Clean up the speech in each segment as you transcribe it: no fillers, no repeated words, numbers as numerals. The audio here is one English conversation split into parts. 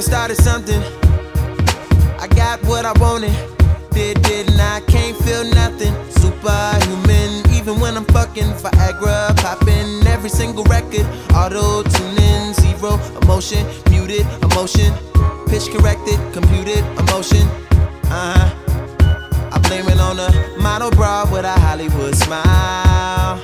started something. I got what I wanted. Didn't I? Can't feel nothing. Superhuman, even when I'm fucking. Viagra popping, every single record. Auto-tuning, zero emotion. Muted emotion. Pitch corrected, computed emotion. I blame it on a model bra with a Hollywood smile.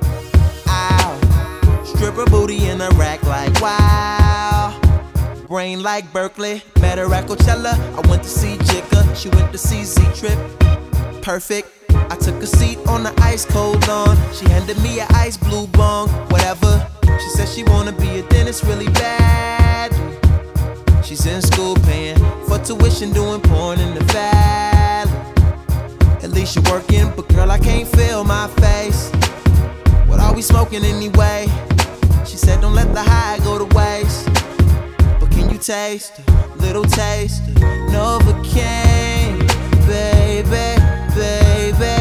Ow. Stripper booty in a rack like wow. Brain like Berkeley, met her at Coachella. I went to see Jigga, she went to see Z-Trip. Perfect, I took a seat on the ice cold lawn. She handed me an ice blue bong, whatever. She said she wanna be a dentist really bad. She's in school paying for tuition, doing porn in the valley. At least you're working, but girl, I can't feel my face. What are we smoking anyway? She said don't let the high go to waste. Can you taste a little taste of Novocaine, baby, baby,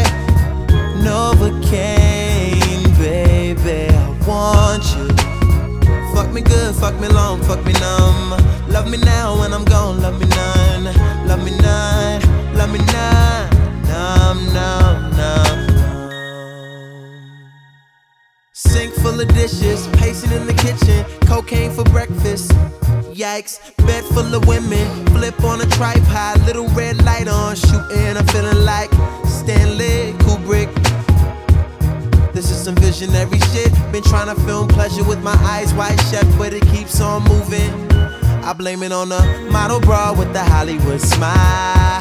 Novocaine, baby, I want you. Fuck me good, fuck me long, fuck me numb. Love me now when I'm gone, love me none. Love me none, love me none. Numb, numb, numb, numb. Sink full of dishes, pacing in the kitchen. Cocaine for breakfast. Yikes, bed full of women, flip on a tripod, little red light on, shooting, I'm feeling like Stanley Kubrick. This is some visionary shit, been trying to film pleasure with my eyes wide shut, but it keeps on moving. I blame it on a model bra with the Hollywood smile.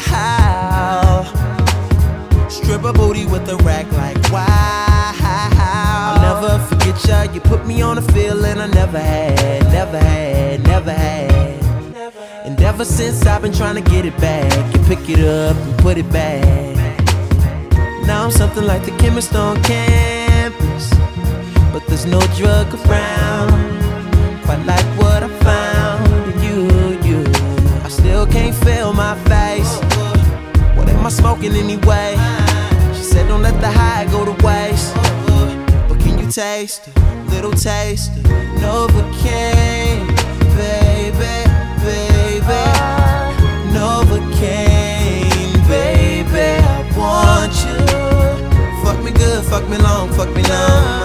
Stripper booty with a rack like wow. I'll never forget ya, you put me on a feeling I never had, never had, never had. And ever since I've been trying to get it back and pick it up and put it back. Now I'm something like the chemist on campus, but there's no drug around quite like what I found in you. I still can't feel my face. What am I smoking anyway? She said don't let the high go to waste. Taste, little taste of Novocaine, baby, baby, Novocaine, baby, I want you. Fuck me good, fuck me long, fuck me numb.